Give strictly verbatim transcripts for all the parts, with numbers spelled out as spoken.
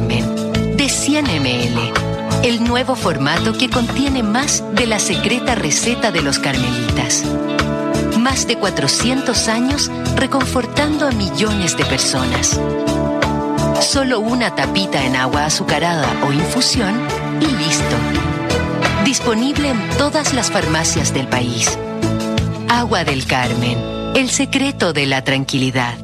Carmen, de cien mililitros. El nuevo formato que contiene más de la secreta receta de los carmelitas. Más de cuatrocientos años reconfortando a millones de personas. Solo una tapita en agua azucarada o infusión y listo. Disponible en todas las farmacias del país. Agua del Carmen, el secreto de la tranquilidad.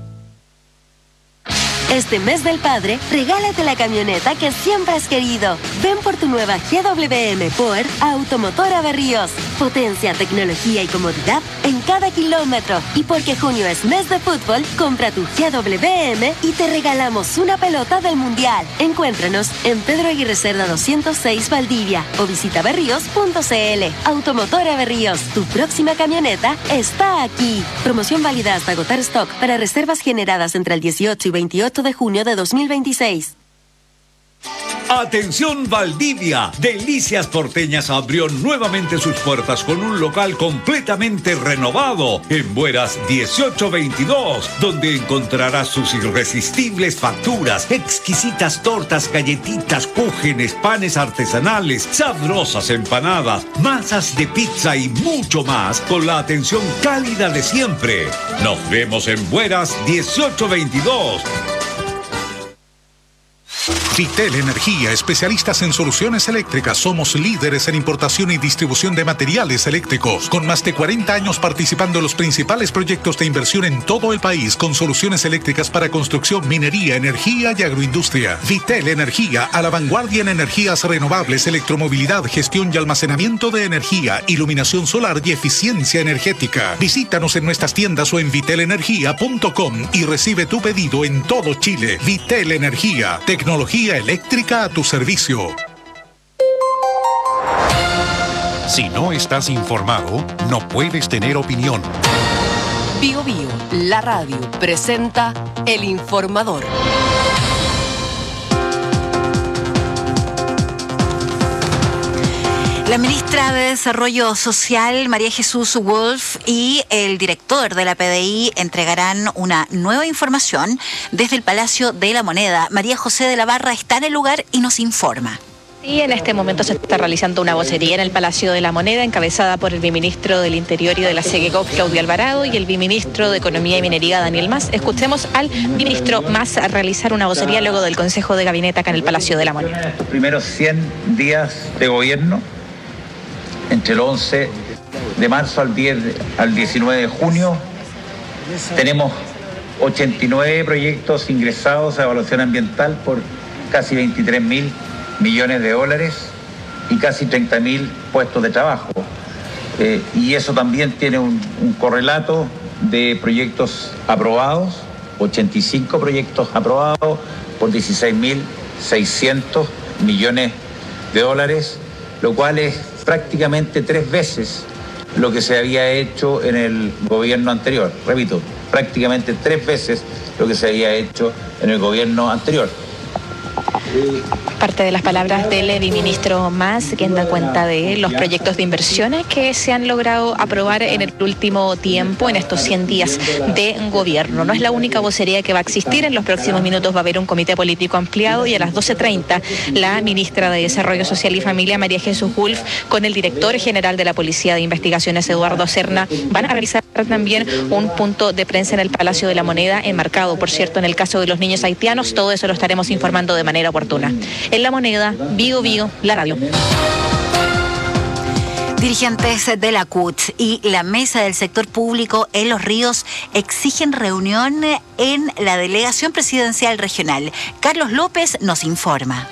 Este mes del padre, regálate la camioneta que siempre has querido. Ven por tu nueva G W M Power a Automotora Berríos. Potencia, tecnología y comodidad en cada kilómetro. Y porque junio es mes de fútbol, compra tu G W M y te regalamos una pelota del Mundial. Encuéntranos en Pedro Aguirre Cerda doscientos seis Valdivia o visita berríos punto c l. Automotora Berríos, tu próxima camioneta está aquí. Promoción válida hasta agotar stock para reservas generadas entre el dieciocho y veintiocho de junio de dos mil veintiséis. Atención Valdivia, Delicias Porteñas abrió nuevamente sus puertas con un local completamente renovado en Bueras dieciocho veintidós, donde encontrarás sus irresistibles facturas, exquisitas tortas, galletitas, cúgenes, panes artesanales, sabrosas empanadas, masas de pizza y mucho más con la atención cálida de siempre. Nos vemos en Bueras dieciocho veintidós. Vitel Energía, especialistas en soluciones eléctricas. Somos líderes en importación y distribución de materiales eléctricos, con más de cuarenta años participando en los principales proyectos de inversión en todo el país, con soluciones eléctricas para construcción, minería, energía y agroindustria. Vitel Energía, a la vanguardia en energías renovables, electromovilidad, gestión y almacenamiento de energía, iluminación solar y eficiencia energética. Visítanos en nuestras tiendas o en vitel energía punto com y recibe tu pedido en todo Chile. Vitel Energía, tecnología eléctrica a tu servicio. Si no estás informado, no puedes tener opinión. Bio Bio, la radio, presenta El Informador. La ministra de Desarrollo Social, María Jesús Wolf, y el director de la P D I entregarán una nueva información desde el Palacio de la Moneda. María José de la Barra está en el lugar y nos informa. Y en este momento se está realizando una vocería en el Palacio de la Moneda, encabezada por el viceministro del Interior y de la SEGECOP, Claudio Alvarado, y el viceministro de Economía y Minería, Daniel Mas. Escuchemos al viceministro Mas a realizar una vocería luego del Consejo de Gabinete acá en el Palacio de la Moneda. Los primeros cien días de gobierno, entre el once de marzo al, diez, al diecinueve de junio, tenemos ochenta y nueve proyectos ingresados a evaluación ambiental por casi veintitrés mil millones de dólares y casi treinta mil puestos de trabajo. Eh, y eso también tiene un, un correlato de proyectos aprobados, ochenta y cinco proyectos aprobados por dieciséis mil seiscientos millones de dólares, lo cual es prácticamente tres veces lo que se había hecho en el gobierno anterior. Repito, prácticamente tres veces lo que se había hecho en el gobierno anterior. Parte de las palabras del viceministro Mas, quien da cuenta de los proyectos de inversiones que se han logrado aprobar en el último tiempo, en estos cien días de gobierno. No es la única vocería que va a existir. En los próximos minutos va a haber un comité político ampliado y a las doce treinta la ministra de Desarrollo Social y Familia, María Jesús Wolf, con el director general de la Policía de Investigaciones, Eduardo Serna, van a realizar también un punto de prensa en el Palacio de la Moneda, enmarcado, por cierto, en el caso de los niños haitianos. Todo eso lo estaremos informando de manera oportuna. En La Moneda, Bio Bio, la radio. Dirigentes de la C U T y la Mesa del Sector Público en Los Ríos exigen reunión en la Delegación Presidencial Regional. Carlos López nos informa.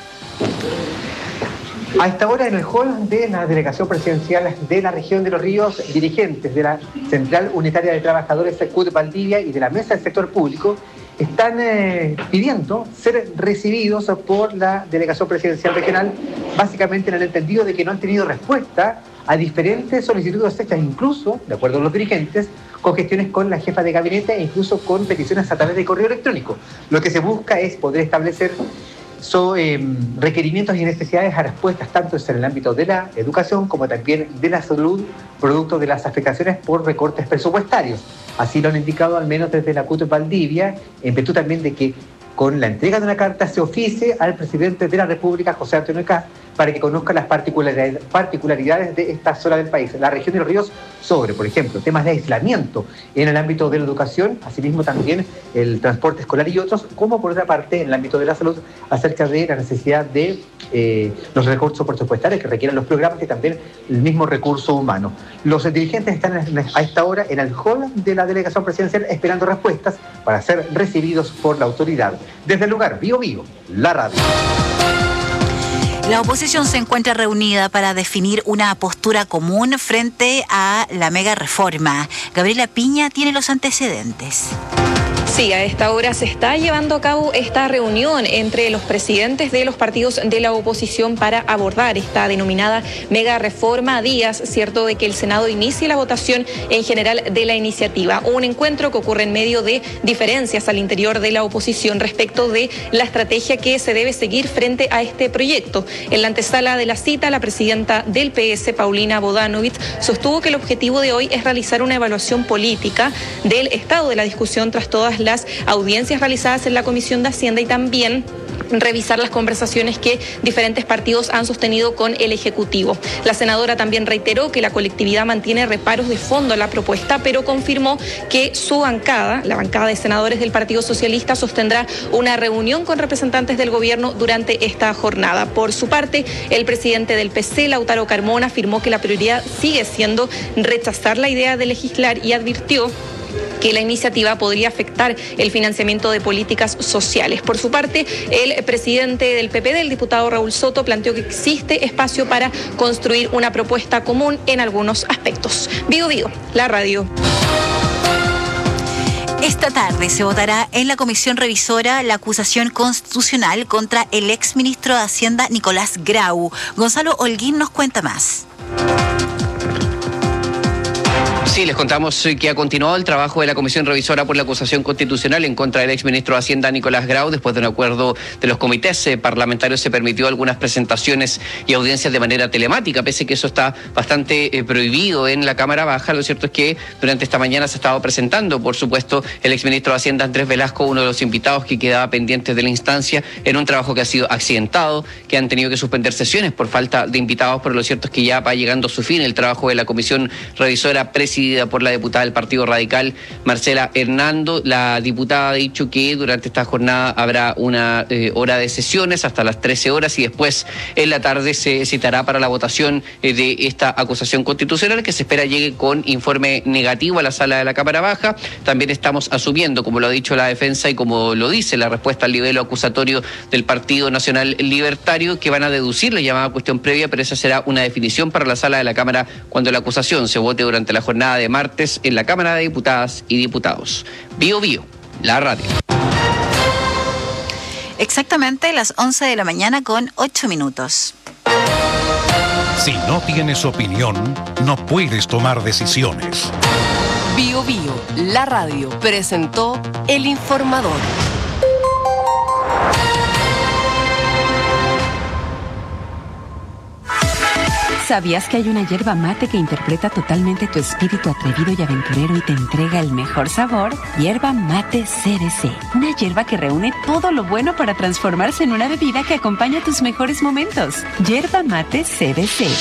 A esta hora, en el hall de la Delegación Presidencial de la Región de Los Ríos, dirigentes de la Central Unitaria de Trabajadores C U T Valdivia y de la Mesa del Sector Público están eh, pidiendo ser recibidos por la Delegación Presidencial Regional, básicamente en el entendido de que no han tenido respuesta a diferentes solicitudes hechas, incluso, de acuerdo a los dirigentes, con gestiones con la jefa de gabinete e incluso con peticiones a través de correo electrónico. Lo que se busca es poder establecer So, eh, requerimientos y necesidades a respuestas tanto en el ámbito de la educación como también de la salud, producto de las afectaciones por recortes presupuestarios. Así lo han indicado al menos desde la C U T Valdivia, en virtud también de que con la entrega de una carta se oficie al presidente de la República, José Antonio Kast, para que conozca las particularidades de esta zona del país, la región de los ríos, sobre, por ejemplo, temas de aislamiento en el ámbito de la educación, asimismo también el transporte escolar y otros, como por otra parte en el ámbito de la salud, acerca de la necesidad de eh, los recursos presupuestarios que requieren los programas y también el mismo recurso humano. Los dirigentes están a esta hora en el hall de la delegación presidencial esperando respuestas para ser recibidos por la autoridad. Desde el lugar, Bío Bío, la radio. La oposición se encuentra reunida para definir una postura común frente a la mega reforma. Gabriela Piña tiene los antecedentes. Sí, a esta hora se está llevando a cabo esta reunión entre los presidentes de los partidos de la oposición para abordar esta denominada mega reforma a días, cierto, de que el Senado inicie la votación en general de la iniciativa. Un encuentro que ocurre en medio de diferencias al interior de la oposición respecto de la estrategia que se debe seguir frente a este proyecto. En la antesala de la cita, la presidenta del P S, Paulina Bodanovich, sostuvo que el objetivo de hoy es realizar una evaluación política del estado de la discusión tras todas las audiencias realizadas en la Comisión de Hacienda y también revisar las conversaciones que diferentes partidos han sostenido con el Ejecutivo. La senadora también reiteró que la colectividad mantiene reparos de fondo a la propuesta, pero confirmó que su bancada, la bancada de senadores del Partido Socialista, sostendrá una reunión con representantes del gobierno durante esta jornada. Por su parte, el presidente del P C, Lautaro Carmona, afirmó que la prioridad sigue siendo rechazar la idea de legislar y advirtió que la iniciativa podría afectar el financiamiento de políticas sociales. Por su parte, el presidente del P P D, el diputado Raúl Soto, planteó que existe espacio para construir una propuesta común en algunos aspectos. Bío Bío, la radio. Esta tarde se votará en la comisión revisora la acusación constitucional contra el exministro de Hacienda Nicolás Grau. Gonzalo Holguín nos cuenta más. Sí, les contamos que ha continuado el trabajo de la Comisión Revisora por la acusación constitucional en contra del exministro de Hacienda Nicolás Grau. Después de un acuerdo de los comités parlamentarios se permitió algunas presentaciones y audiencias de manera telemática, pese que eso está bastante eh, prohibido en la Cámara Baja. Lo cierto es que durante esta mañana se ha estado presentando, por supuesto, el exministro de Hacienda Andrés Velasco, uno de los invitados que quedaba pendiente de la instancia, en un trabajo que ha sido accidentado, que han tenido que suspender sesiones por falta de invitados, pero lo cierto es que ya va llegando a su fin el trabajo de la Comisión Revisora presidida por la diputada del Partido Radical, Marcela Hernando. La diputada ha dicho que durante esta jornada habrá una eh, hora de sesiones hasta las trece horas y después en la tarde se citará para la votación eh, de esta acusación constitucional que se espera llegue con informe negativo a la sala de la Cámara Baja. También estamos asumiendo, como lo ha dicho la defensa y como lo dice la respuesta al nivel acusatorio del Partido Nacional Libertario, que van a deducir la llamada cuestión previa, pero esa será una definición para la sala de la Cámara cuando la acusación se vote durante la jornada de martes en la Cámara de Diputadas y Diputados. Bío Bío, la radio. Exactamente las once de la mañana con ocho minutos. Si no tienes opinión, no puedes tomar decisiones. Bío Bío, la radio, presentó El Informador. ¿Sabías que hay una yerba mate que interpreta totalmente tu espíritu atrevido y aventurero y te entrega el mejor sabor? Yerba Mate C D C. Una yerba que reúne todo lo bueno para transformarse en una bebida que acompaña tus mejores momentos. Yerba Mate C D C.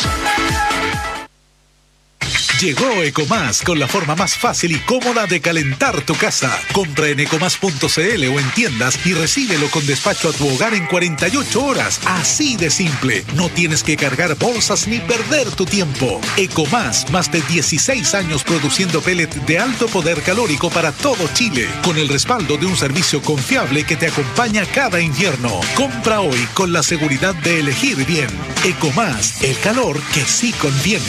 Llegó Ecomás con la forma más fácil y cómoda de calentar tu casa. Compra en ecomás punto c l o en tiendas y recíbelo con despacho a tu hogar en cuarenta y ocho horas. Así de simple. No tienes que cargar bolsas ni perder tu tiempo. Ecomás, más de dieciséis años produciendo pellet de alto poder calórico para todo Chile, con el respaldo de un servicio confiable que te acompaña cada invierno. Compra hoy con la seguridad de elegir bien. Ecomás, el calor que sí conviene.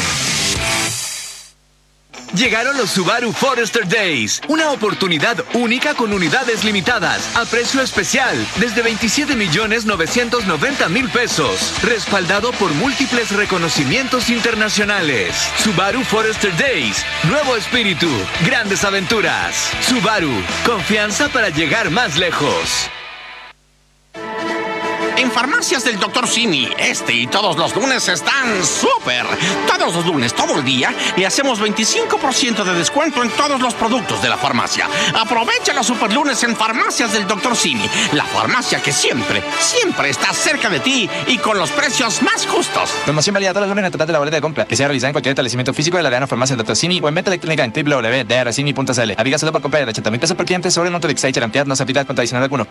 Llegaron los Subaru Forester Days, una oportunidad única con unidades limitadas, a precio especial, desde veintisiete millones novecientos noventa mil pesos, respaldado por múltiples reconocimientos internacionales. Subaru Forester Days, nuevo espíritu, grandes aventuras. Subaru, confianza para llegar más lejos. En Farmacias del doctor Simi, este y todos los lunes están súper. Todos los lunes, todo el día, le hacemos veinticinco por ciento de descuento en todos los productos de la farmacia. Aprovecha los super lunes en Farmacias del doctor Simi, la farmacia que siempre, siempre está cerca de ti y con los precios más justos. Promoción válida todos los lunes en el total de la boleta de compra, que sea realizada en cualquier establecimiento físico de la Arena Farmacia del doctor Simi o en venta electrónica en w w w punto d r simi punto c l. Aplica solo por compra de ochenta mil pesos por cliente sobre el monto de Excite Charantead, no se aplica con adicional alguno.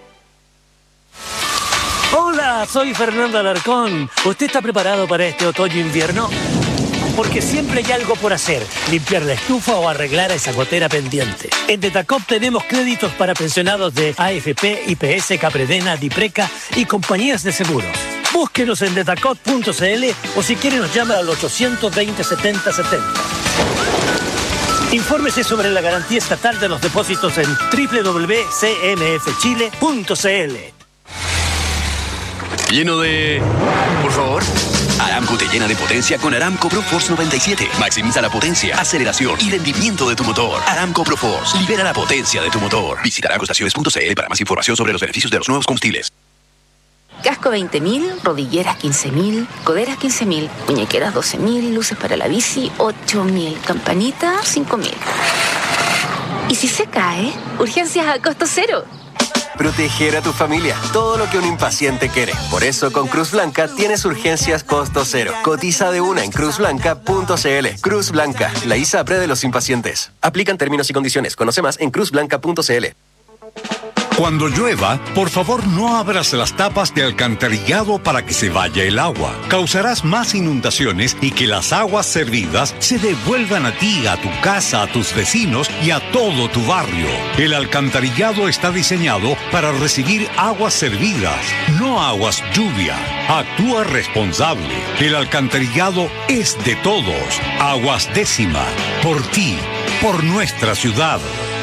Hola, soy Fernando Alarcón. ¿Usted está preparado para este otoño-invierno? Porque siempre hay algo por hacer, limpiar la estufa o arreglar esa gotera pendiente. En Detacop tenemos créditos para pensionados de A F P, I P S, Capredena, Dipreca y compañías de seguros. Búsquenos en detacop punto c l o si quiere nos llama al ochocientos veinte, setenta setenta. Infórmese sobre la garantía estatal de los depósitos en w w w punto c m f chile punto c l. Lleno de... Por favor. Aramco te llena de potencia con Aramco ProForce noventa y siete. Maximiza la potencia, aceleración y rendimiento de tu motor. Aramco ProForce. Libera la potencia de tu motor. Visita aramco estaciones punto c l para más información sobre los beneficios de los nuevos combustibles. Casco veinte mil, rodilleras quince mil, coderas quince mil, muñequeras doce mil, luces para la bici ocho mil, campanita cinco mil. ¿Y si se cae? Urgencias a costo cero. Proteger a tu familia, todo lo que un impaciente quiere. Por eso con Cruz Blanca tienes urgencias costo cero. Cotiza de una en cruz blanca punto c l. Cruz Blanca, la ISAPRE de los impacientes. Aplican términos y condiciones. Conoce más en cruz blanca punto c l. Cuando llueva, por favor no abras las tapas de alcantarillado para que se vaya el agua. Causarás más inundaciones y que las aguas servidas se devuelvan a ti, a tu casa, a tus vecinos y a todo tu barrio. El alcantarillado está diseñado para recibir aguas servidas, no aguas lluvia. Actúa responsable. El alcantarillado es de todos. Aguas Décima. Por ti, por nuestra ciudad.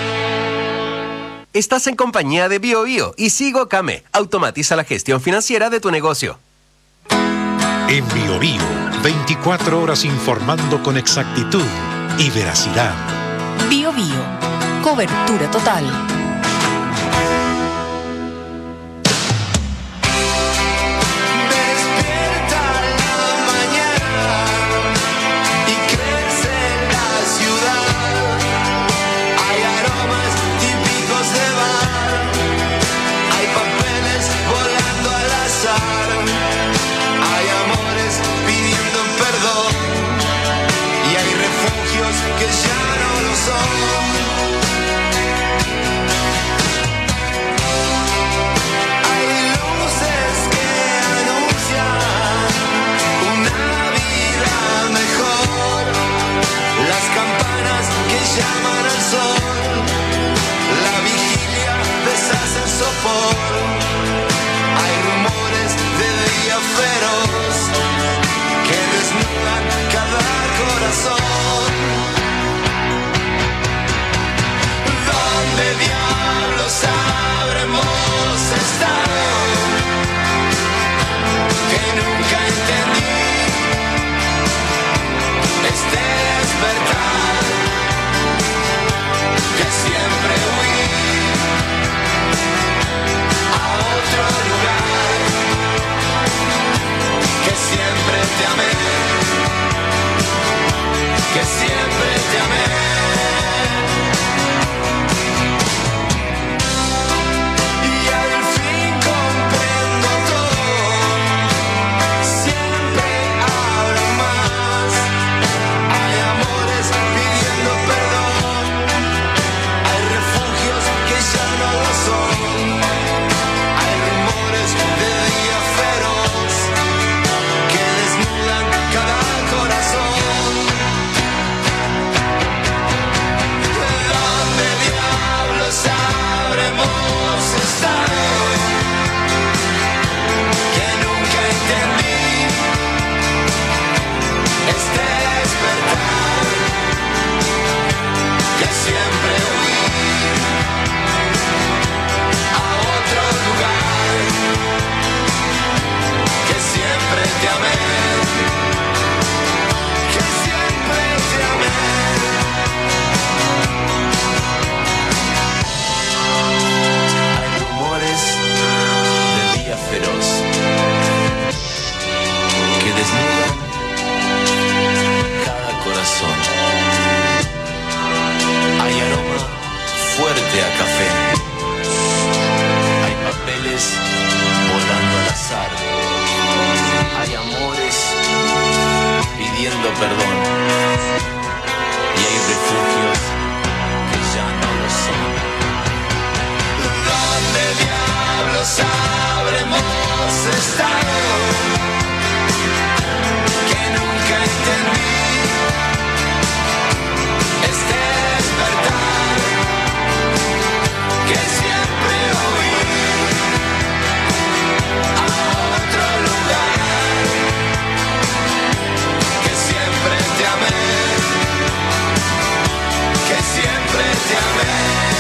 Estás en compañía de Bio Bio y Sigo Came. Automatiza la gestión financiera de tu negocio. En Bio Bio, veinticuatro horas informando con exactitud y veracidad. Bio Bio, cobertura total. estado que nunca entendí. Este despertar que siempre oí a otro lugar, que siempre te amé, que siempre te amé.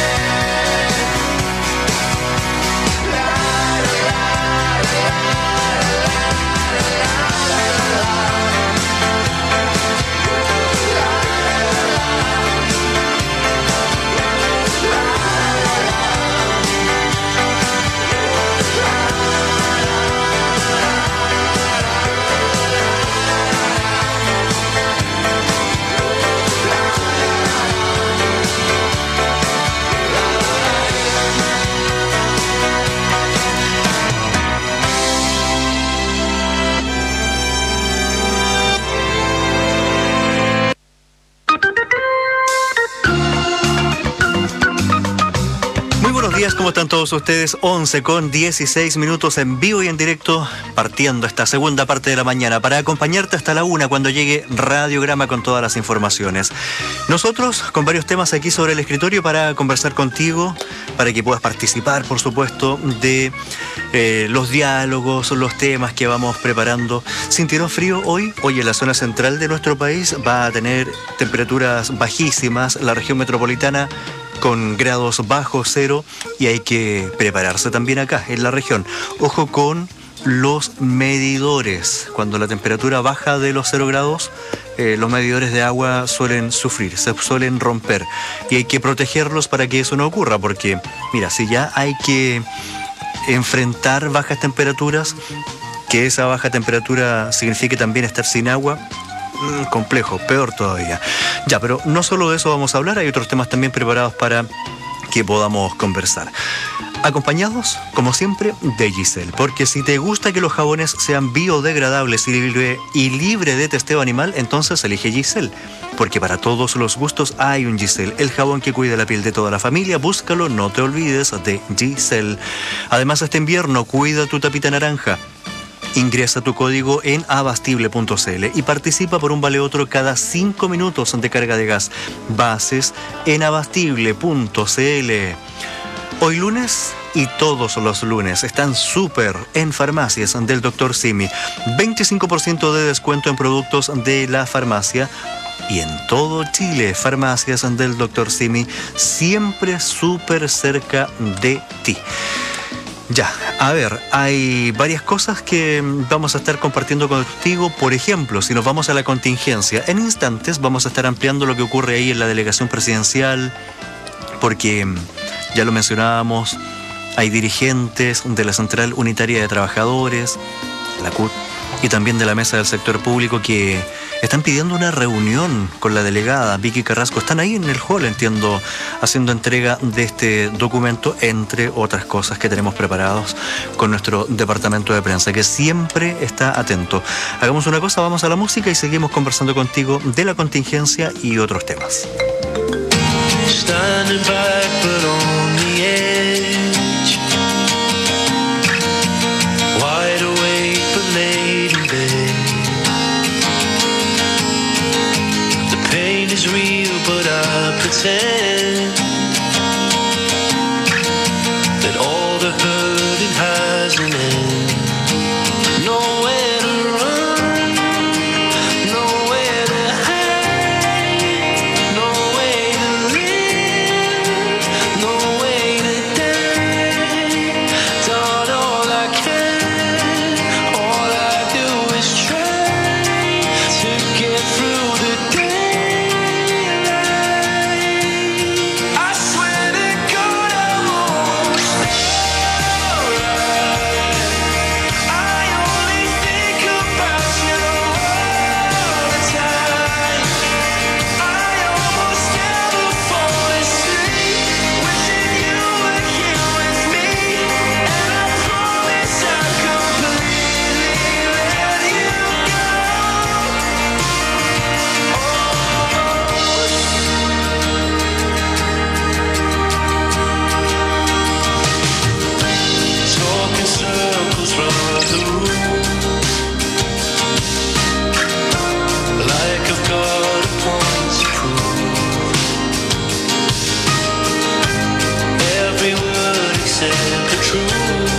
¿Cómo están todos ustedes? once con dieciséis minutos en vivo y en directo, partiendo esta segunda parte de la mañana para acompañarte hasta la una cuando llegue Radiograma con todas las informaciones. Nosotros con varios temas aquí sobre el escritorio para conversar contigo, para que puedas participar, por supuesto, de eh, los diálogos, los temas que vamos preparando. ¿Sintieron frío hoy? Hoy en la zona central de nuestro país va a tener temperaturas bajísimas, la región metropolitana con grados bajo cero, y hay que prepararse también acá en la región. Ojo con los medidores. Cuando la temperatura baja de los cero grados, eh, los medidores de agua suelen sufrir, se suelen romper, y hay que protegerlos para que eso no ocurra, porque mira, si ya hay que enfrentar bajas temperaturas, que esa baja temperatura signifique también estar sin agua, complejo, peor todavía. Ya, pero no solo de eso vamos a hablar, hay otros temas también preparados para que podamos conversar. Acompañados, como siempre, de Giselle, porque si te gusta que los jabones sean biodegradables y libre, y libre de testeo animal, entonces elige Giselle, porque para todos los gustos hay un Giselle, el jabón que cuida la piel de toda la familia. Búscalo, no te olvides de Giselle. Además, este invierno cuida tu tapita naranja. Ingresa tu código en abastible punto c l y participa por un vale otro cada cinco minutos de carga de gas. Bases en abastible punto c l. Hoy lunes y todos los lunes están súper en farmacias del doctor Simi. veinticinco por ciento de descuento en productos de la farmacia. Y en todo Chile, farmacias del doctor Simi, siempre súper cerca de ti. Ya, a ver, hay varias cosas que vamos a estar compartiendo contigo. Por ejemplo, si nos vamos a la contingencia, en instantes vamos a estar ampliando lo que ocurre ahí en la delegación presidencial, porque ya lo mencionábamos, hay dirigentes de la Central Unitaria de Trabajadores, la C U T, y también de la Mesa del Sector Público, que están pidiendo una reunión con la delegada Vicky Carrasco. Están ahí en el hall, entiendo, haciendo entrega de este documento, entre otras cosas que tenemos preparados con nuestro departamento de prensa, que siempre está atento. Hagamos una cosa, vamos a la música y seguimos conversando contigo de la contingencia y otros temas. Standing back, but on the edge. Wide awake, but late in bed. The pain is real, but I pretend that all the hurting has an end. Nowhere to run, nowhere to hide, no way to live, no through. Like I've got a point to prove. Every word except the truth.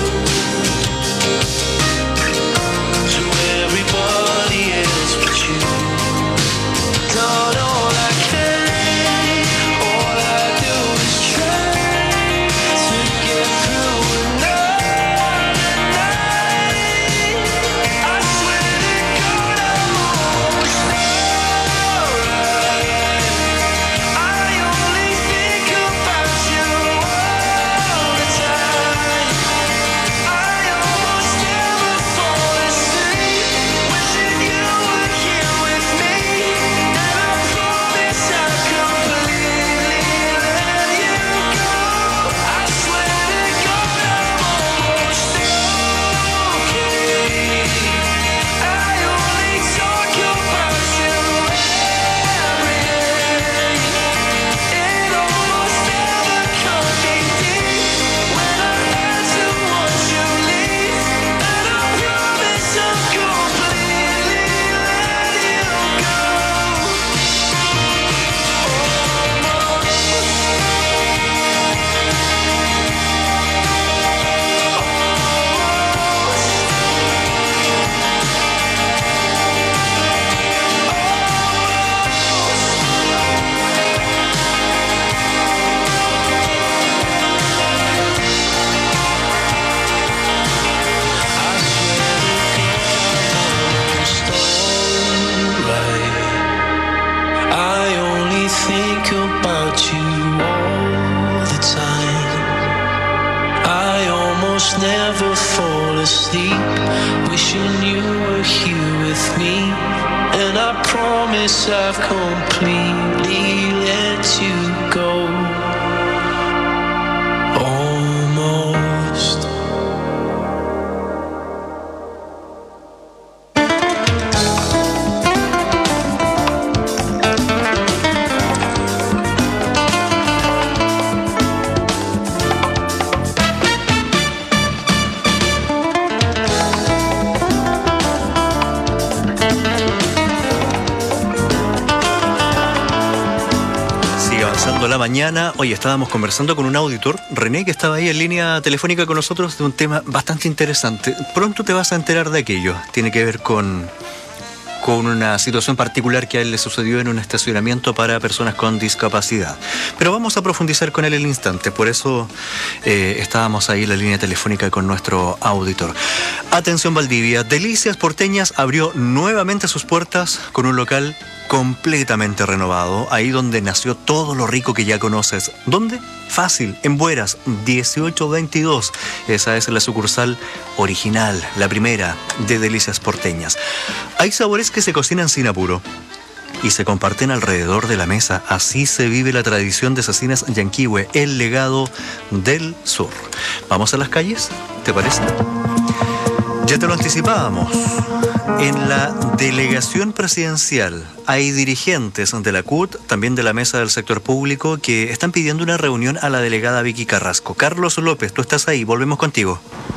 To everybody else but you. Done all I can. All I do is try to get through another night. I swear to God I'm almost alright. I only think about you all the time. I almost never fall asleep wishing you were here with me. And I promise I'll completely let you go. I swear to God I'm almost okay. I only talk about you every day. It almost never comes deep when I had to watch you leave. And I promise I'll completely let you go. I only think about you all the time. I almost never fall asleep wishing you were here with me. And I promise I've completely let you go. Almost. Sigue avanzando la mañana. Hoy estábamos conversando con un auditor, René, que estaba ahí en línea telefónica con nosotros de un tema bastante interesante. Pronto te vas a enterar de aquello. Tiene que ver con, con una situación particular que a él le sucedió en un estacionamiento para personas con discapacidad. Pero vamos a profundizar con él el instante. Por eso eh, estábamos ahí en la línea telefónica con nuestro auditor. Atención Valdivia, Delicias Porteñas abrió nuevamente sus puertas con un local completamente renovado, ahí donde nació todo lo rico que ya conoces. ¿Dónde? Fácil, en Bueras, dieciocho veintidós. Esa es la sucursal original, la primera de Delicias Porteñas. Hay sabores que se cocinan sin apuro y se comparten alrededor de la mesa. Así se vive la tradición de Cecinas Yanquihue, el legado del sur. ¿Vamos a las calles? ¿Te parece? Ya te lo anticipábamos. En la delegación presidencial hay dirigentes de la C U T, también de la Mesa del Sector Público, que están pidiendo una reunión a la delegada Vicky Carrasco. Carlos López, tú estás ahí, volvemos contigo.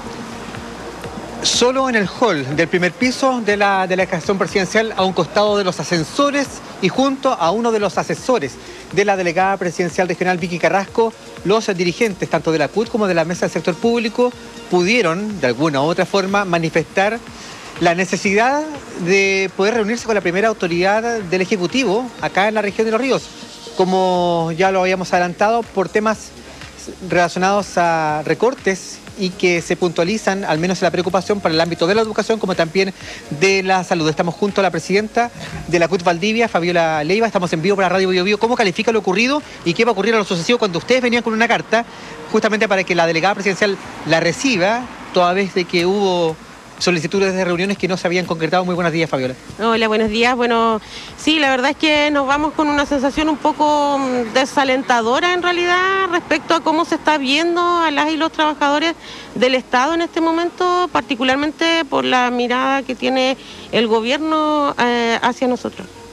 Solo en el hall del primer piso de la delegación presidencial, a un costado de los ascensores y junto a uno de los asesores de la delegada presidencial regional Vicky Carrasco, los dirigentes tanto de la C U T como de la Mesa del Sector Público pudieron de alguna u otra forma manifestar la necesidad de poder reunirse con la primera autoridad del Ejecutivo acá en la región de Los Ríos, como ya lo habíamos adelantado, por temas relacionados a recortes y que se puntualizan, al menos en la preocupación para el ámbito de la educación como también de la salud. Estamos junto a la presidenta de la C U T Valdivia, Fabiola Leiva, estamos en vivo para Radio Bio Bio. ¿Cómo califica lo ocurrido y qué va a ocurrir a lo sucesivo cuando ustedes venían con una carta justamente para que la delegada presidencial la reciba, toda vez de que hubo solicitudes de reuniones que no se habían concretado? Muy buenos días, Fabiola. Hola, buenos días. Bueno, sí, la verdad es que nos vamos con una sensación un poco desalentadora en realidad respecto a cómo se está viendo a las y los trabajadores del Estado en este momento, particularmente por la mirada que tiene el gobierno eh, hacia nosotros.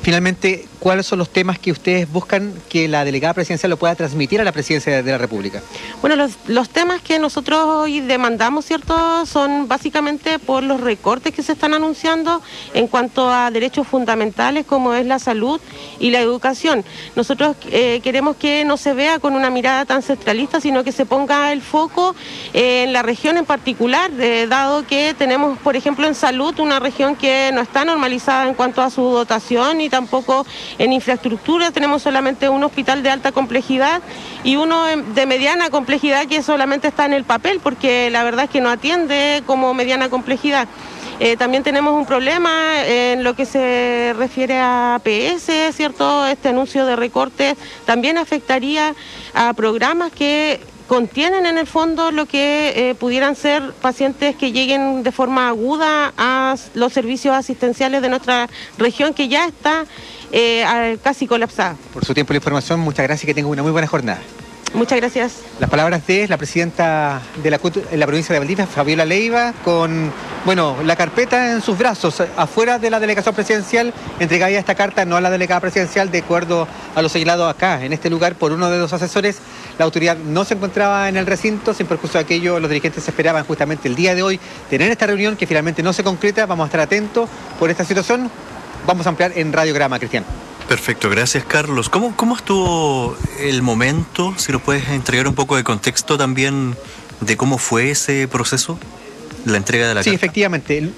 Finalmente, ¿cuáles son los temas que ustedes buscan que la delegada presidencial lo pueda transmitir a la presidencia de la República? Bueno, los, los temas que nosotros hoy demandamos, ¿cierto?, son básicamente por los recortes que se están anunciando en cuanto a derechos fundamentales como es la salud y la educación. Nosotros eh, queremos que no se vea con una mirada tan centralista, sino que se ponga el foco eh, en la región en particular, eh, dado que tenemos, por ejemplo, en salud una región que no está normalizada en cuanto a su dotación y tampoco en infraestructura. Tenemos solamente un hospital de alta complejidad y uno de mediana complejidad que solamente está en el papel, porque la verdad es que no atiende como mediana complejidad. Eh, también tenemos un problema en lo que se refiere a A P S, ¿cierto? Este anuncio de recortes también afectaría a programas que contienen en el fondo lo que eh, pudieran ser pacientes que lleguen de forma aguda a los servicios asistenciales de nuestra región, que ya está eh, casi colapsada. Por su tiempo y la información, muchas gracias y que tengan una muy buena jornada. Muchas gracias. Las palabras de la presidenta de la C U T en la provincia de Valdivia, Fabiola Leiva, con, bueno, la carpeta en sus brazos, afuera de la delegación presidencial, entregada esta carta no a la delegada presidencial, de acuerdo a lo señalado acá, en este lugar, por uno de los asesores. La autoridad no se encontraba en el recinto, sin perjuicio de aquello, los dirigentes esperaban justamente el día de hoy tener esta reunión que finalmente no se concreta. Vamos a estar atentos por esta situación. Vamos a ampliar en Radiograma, Cristian. Perfecto, gracias Carlos. ¿Cómo, cómo estuvo el momento? Si nos puedes entregar un poco de contexto también de cómo fue ese proceso, la entrega de la Sí, carta. efectivamente.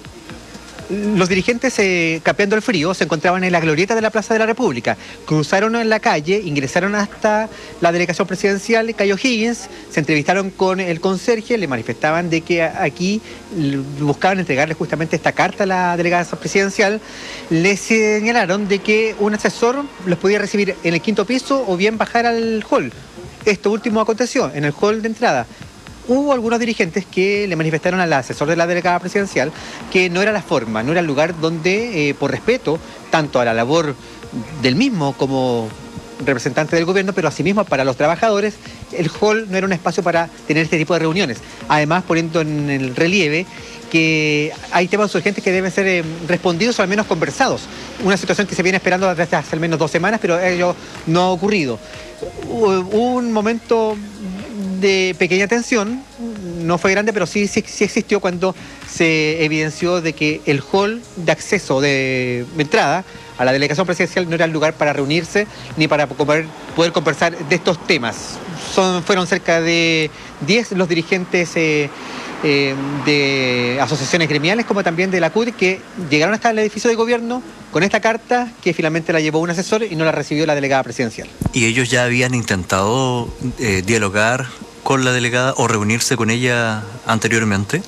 Los dirigentes, eh, capeando el frío, se encontraban en la glorieta de la Plaza de la República. Cruzaron en la calle, ingresaron hasta la delegación presidencial Cayo Higgins, se entrevistaron con el conserje, le manifestaban de que aquí buscaban entregarle justamente esta carta a la delegación presidencial. Le señalaron de que un asesor los podía recibir en el quinto piso o bien bajar al hall. Esto último aconteció en el hall de entrada. Hubo algunos dirigentes que le manifestaron al asesor de la delegada presidencial que no era la forma, no era el lugar donde, eh, por respeto, tanto a la labor del mismo como representante del gobierno, pero asimismo para los trabajadores, el hall no era un espacio para tener este tipo de reuniones. Además, poniendo en el relieve que hay temas urgentes que deben ser eh, respondidos o al menos conversados. Una situación que se viene esperando desde hace al menos dos semanas, pero ello no ha ocurrido. Hubo un momento de pequeña tensión, no fue grande, pero sí, sí, sí existió cuando se evidenció de que el hall de acceso de entrada a la delegación presidencial no era el lugar para reunirse ni para poder, poder conversar de estos temas. Son, fueron cerca de diez los dirigentes eh, eh, de asociaciones gremiales como también de la C U T que llegaron hasta el edificio de gobierno con esta carta que finalmente la llevó un asesor y no la recibió la delegada presidencial. ¿Y ellos ya habían intentado eh, dialogar con la delegada o reunirse con ella anteriormente?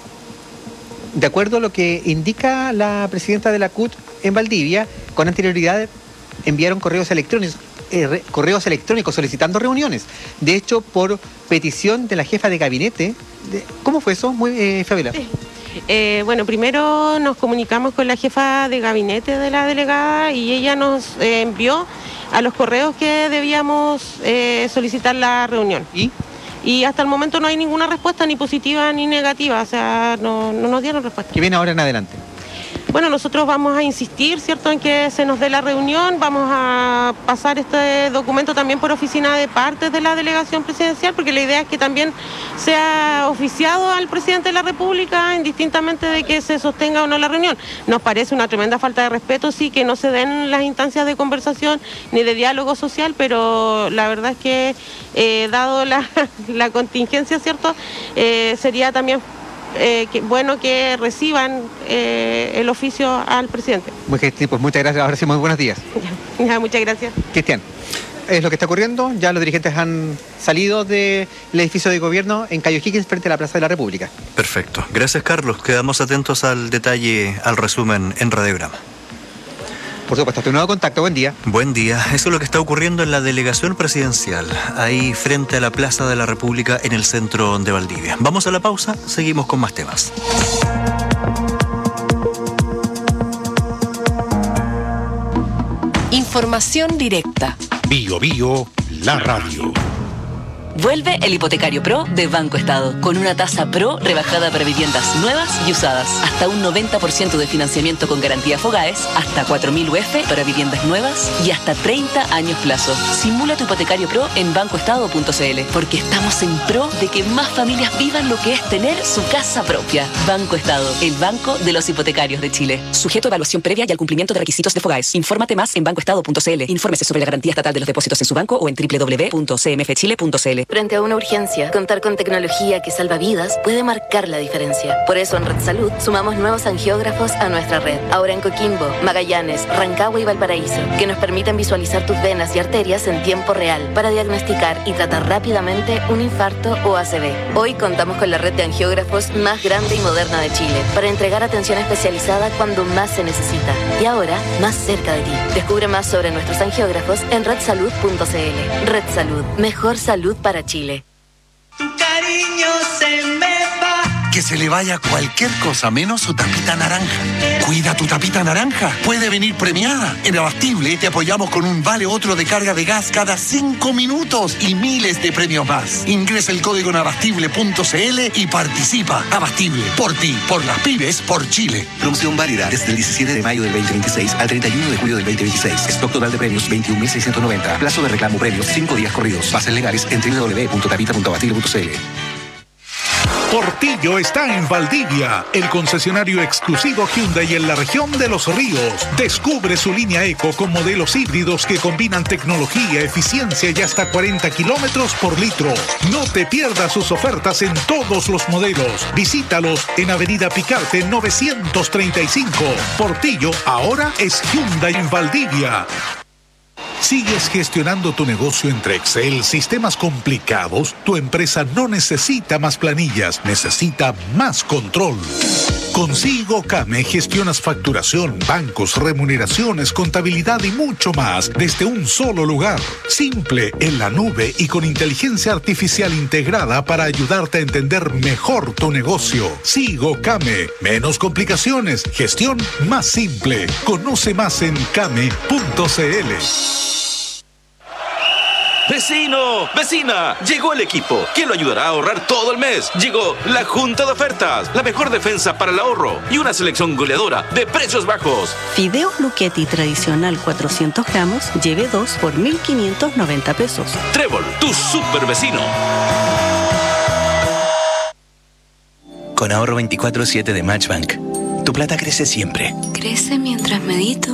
De acuerdo a lo que indica la presidenta de la C U T en Valdivia, con anterioridad enviaron correos electrónicos, eh, re, correos electrónicos solicitando reuniones. De hecho, por petición de la jefa de gabinete. De, ¿Cómo fue eso, Muy, eh, Fabiola? Sí. Eh, bueno, primero nos comunicamos con la jefa de gabinete de la delegada y ella nos eh, envió a los correos que debíamos eh, solicitar la reunión. ¿Y? Y hasta el momento no hay ninguna respuesta, ni positiva ni negativa, o sea, no, no nos dieron respuesta. ¿Qué viene ahora en adelante? Bueno, nosotros vamos a insistir, ¿cierto?, en que se nos dé la reunión, vamos a pasar este documento también por oficina de partes de la delegación presidencial, porque la idea es que también sea oficiado al presidente de la República, indistintamente de que se sostenga o no la reunión. Nos parece una tremenda falta de respeto, sí, que no se den las instancias de conversación ni de diálogo social, pero la verdad es que, eh, dado la, la contingencia, ¿cierto?, eh, sería también Eh, que, bueno que reciban eh, el oficio al presidente. Muy gentil, pues muchas gracias, ahora sí, muy buenos días. Ya, ya, muchas gracias. Cristian, es lo que está ocurriendo, ya los dirigentes han salido del edificio de gobierno en Cayo Higgins frente a la Plaza de la República. Perfecto, gracias Carlos, quedamos atentos al detalle, al resumen en Radiograma. Por supuesto, hasta un nuevo contacto, buen día. Buen día, eso es lo que está ocurriendo en la delegación presidencial, ahí frente a la Plaza de la República en el centro de Valdivia. Vamos a la pausa, seguimos con más temas. Información directa. Bio Bio, la radio. Vuelve el Hipotecario Pro de Banco Estado, con una tasa Pro rebajada para viviendas nuevas y usadas. Hasta un noventa por ciento de financiamiento con garantía Fogaes, hasta cuatro mil U F para viviendas nuevas y hasta treinta años plazo. Simula tu Hipotecario Pro en banco estado punto c l, porque estamos en pro de que más familias vivan lo que es tener su casa propia. Banco Estado, el banco de los hipotecarios de Chile. Sujeto a evaluación previa y al cumplimiento de requisitos de Fogaes. Infórmate más en banco estado punto c l. Infórmese sobre la garantía estatal de los depósitos en su banco o en doble u doble u doble u punto c m f chile punto c l. Frente a una urgencia, contar con tecnología que salva vidas puede marcar la diferencia. Por eso en Red Salud sumamos nuevos angiógrafos a nuestra red. Ahora en Coquimbo, Magallanes, Rancagua y Valparaíso, que nos permiten visualizar tus venas y arterias en tiempo real para diagnosticar y tratar rápidamente un infarto o A C V. Hoy contamos con la red de angiógrafos más grande y moderna de Chile para entregar atención especializada cuando más se necesita. Y ahora, más cerca de ti. Descubre más sobre nuestros angiógrafos en red salud punto c l. Red Salud, mejor salud para Chile. Tu cariño se me va. Que se le vaya cualquier cosa menos su tapita naranja. Cuida tu tapita naranja. Puede venir premiada. En Abastible te apoyamos con un vale otro de carga de gas cada cinco minutos y miles de premios más. Ingresa el código en abastible punto c l y participa. Abastible, por ti, por las pymes, por Chile. Promoción válida desde el diecisiete de mayo del veinte veintiséis al treinta y uno de julio del veinte veintiséis. Stock total de premios veintiún mil seiscientos noventa. Plazo de reclamo premios cinco días corridos. Bases legales en doble u doble u doble u punto tapita punto abastible punto c l. Portillo está en Valdivia, el concesionario exclusivo Hyundai en la región de Los Ríos. Descubre su línea Eco con modelos híbridos que combinan tecnología, eficiencia y hasta cuarenta kilómetros por litro. No te pierdas sus ofertas en todos los modelos. Visítalos en Avenida Picarte novecientos treinta y cinco. Portillo ahora es Hyundai en Valdivia. ¿Sigues gestionando tu negocio entre Excel, sistemas complicados? Tu empresa no necesita más planillas, necesita más control. Con SIGOCAME gestionas facturación, bancos, remuneraciones, contabilidad y mucho más desde un solo lugar. Simple, en la nube y con inteligencia artificial integrada para ayudarte a entender mejor tu negocio. SIGOCAME, menos complicaciones, gestión más simple. Conoce más en came punto c l. ¡Vecino! ¡Vecina! Llegó el equipo que lo ayudará a ahorrar todo el mes. Llegó la Junta de Ofertas, la mejor defensa para el ahorro y una selección goleadora de precios bajos. Fideo Luchetti tradicional cuatrocientos gramos, lleve dos por mil quinientos noventa pesos. Trébol, tu super vecino. Con ahorro veinticuatro siete de Matchbank, tu plata crece siempre. Crece mientras medito.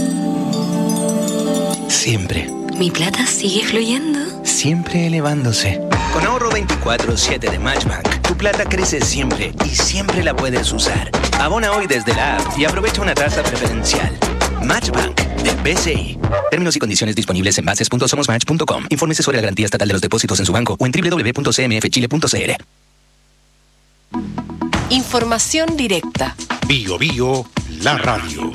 Siempre. ¿Mi plata sigue fluyendo? Siempre elevándose. Con ahorro veinticuatro siete de Matchbank, tu plata crece siempre y siempre la puedes usar. Abona hoy desde la app y aprovecha una tasa preferencial. Matchbank de B C I. Términos y condiciones disponibles en bases punto somos match punto com. Infórmese sobre la garantía estatal de los depósitos en su banco o en doble u doble u doble u punto c m f chile punto c l. Información directa. Bio Bio, la radio.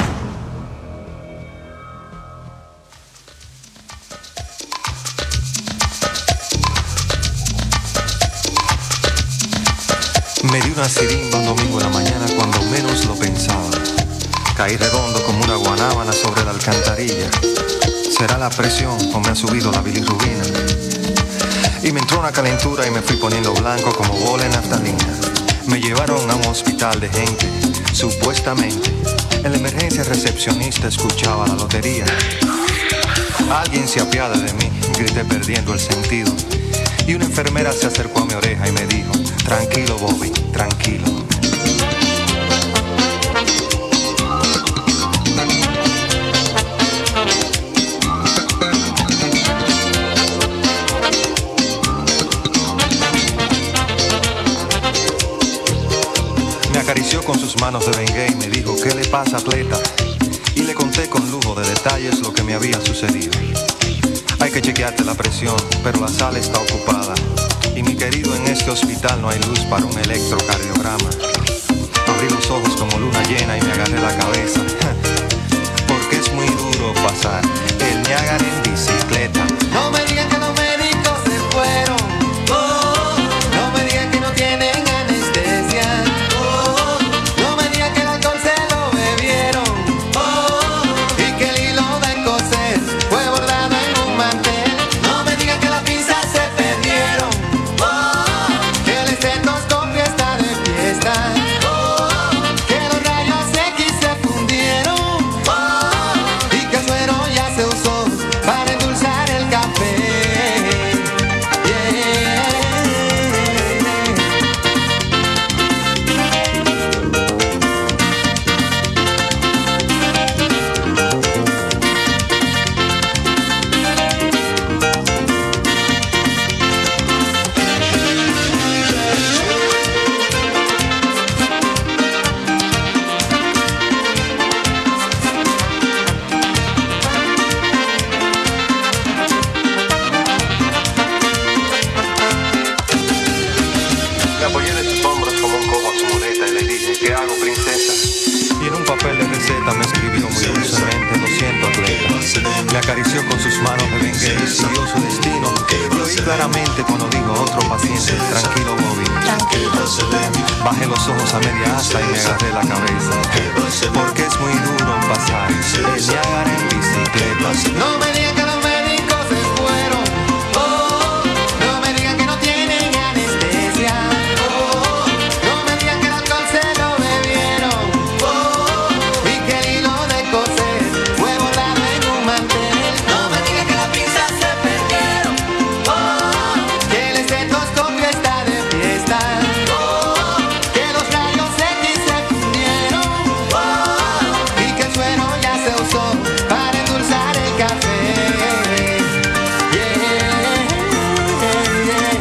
Me di una sirimba un domingo en la mañana cuando menos lo pensaba. Caí redondo como una guanábana sobre la alcantarilla. ¿Será la presión o me ha subido la bilirrubina? Y me entró una calentura y me fui poniendo blanco como bola en naftalina. Me llevaron a un hospital de gente, supuestamente. En la emergencia recepcionista escuchaba la lotería. Alguien se apiada de mí, grité perdiendo el sentido. Y una enfermera se acercó a mi oreja y me dijo: tranquilo, Bobby, tranquilo. Me acarició con sus manos de Bengay y me dijo: ¿qué le pasa, atleta? Y le conté con lujo de detalles lo que me había sucedido. Hay que chequearte la presión, pero la sala está ocupada. Y mi querido, en este hospital no hay luz para un electrocardiograma. Abrí los ojos como luna llena y me agarré la cabeza. Porque es muy duro pasar el Niágara en bicicleta. No me digan que los médicos se fueron. Oh, no me digan que no tienen anestesia. Oh, no me digan que el alcohol se lo bebieron. Oh, y que el hilo de coser fue bordado en un mantel. No me digan que las pinzas se perdieron. Me acarició con sus manos de Bengay y siguió su destino. Y oí claramente cuando dijo otro paciente, tranquilo Bobby. Bajé los ojos a media asta y me agarré la cabeza, porque es muy duro pasar el Niágara en bicicleta. No me digan que los médicos se fueron. Oh, no me digan que no tienen anestesia. Oh, no me digan que el alcohol se lo bebieron. Oh, y que el hilo de coser fue volado en un mantel. No me digan que las pinzas se perdieron. Oh, que el estetoscopio está de fiesta. Oh, que los rayos X se fundieron. Oh, y que el suero ya se usó para endulzar el café. Yeah, yeah, yeah.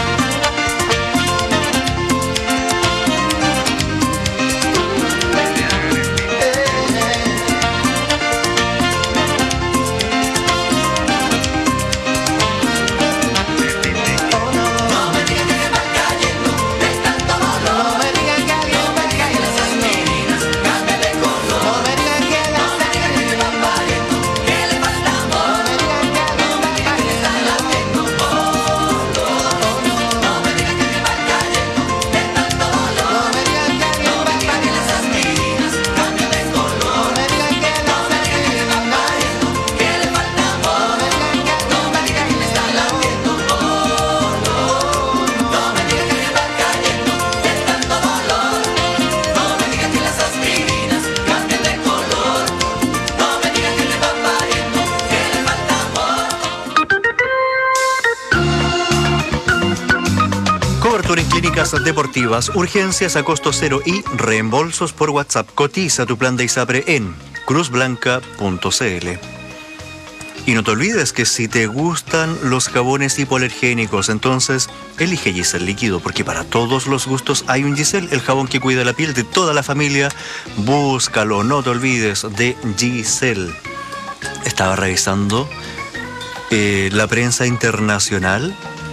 No me digan que me va cayendo de tanto dolor. No me digan que alguien va cayendo las aspirinas, cambia de color. No me digan que la sangre me va pariendo, que le falta amor. No me digan que alguien va cayendo está latiendo. Oh, oh, oh, no me digan que me va cayendo de tanto dolor. No me digan que alguien va cayendo las aspirinas, cambia de color. No me digan que la sangre me va pariendo, que le falta amor. No me digan que alguien va cayendo está latiendo. Oh, no me digan que me va cayendo de tanto dolor. No me digan que las aspirinas cambian de color. No me digan que me va pariendo, que le falta amor. Cobertura en clínicas deportivas, urgencias a costo cero y reembolsos por WhatsApp. Cotiza tu plan de ISAPRE en cruz blanca punto c l. Y no te olvides que si te gustan los jabones hipoalergénicos, entonces elige Giselle líquido, porque para todos los gustos hay un Giselle, el jabón que cuida la piel de toda la familia. Búscalo, no te olvides de Giselle. Estaba revisando eh, la prensa internacional.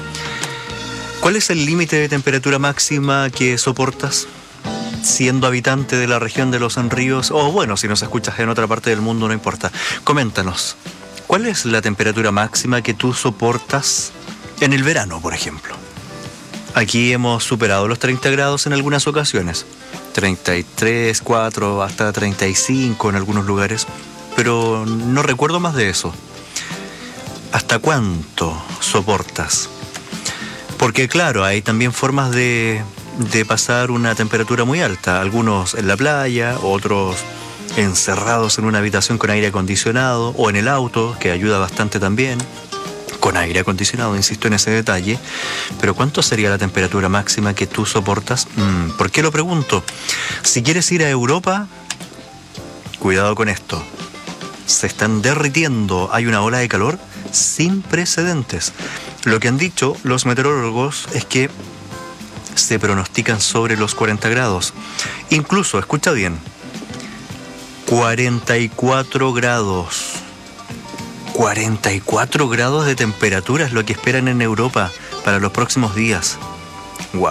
¿Cuál es el límite de temperatura máxima que soportas siendo habitante de la región de los ríos? O bueno, si nos escuchas en otra parte del mundo, no importa. Coméntanos, ¿cuál es la temperatura máxima que tú soportas en el verano, por ejemplo? Aquí hemos superado los treinta grados en algunas ocasiones. treinta y tres, cuatro, hasta treinta y cinco en algunos lugares. Pero no recuerdo más de eso. ¿Hasta cuánto soportas? Porque claro, hay también formas de, de pasar una temperatura muy alta. Algunos en la playa, otros encerrados en una habitación con aire acondicionado o en el auto, que ayuda bastante también, con aire acondicionado, insisto en ese detalle. Pero ¿cuánto sería la temperatura máxima que tú soportas? Mm, ¿por qué lo pregunto? Si quieres ir a Europa, cuidado con esto. Se están derritiendo, hay una ola de calor sin precedentes. Lo que han dicho los meteorólogos es que se pronostican sobre los cuarenta grados. Incluso, escucha bien, cuarenta y cuatro grados. cuarenta y cuatro grados de temperatura es lo que esperan en Europa para los próximos días. ¡Wow!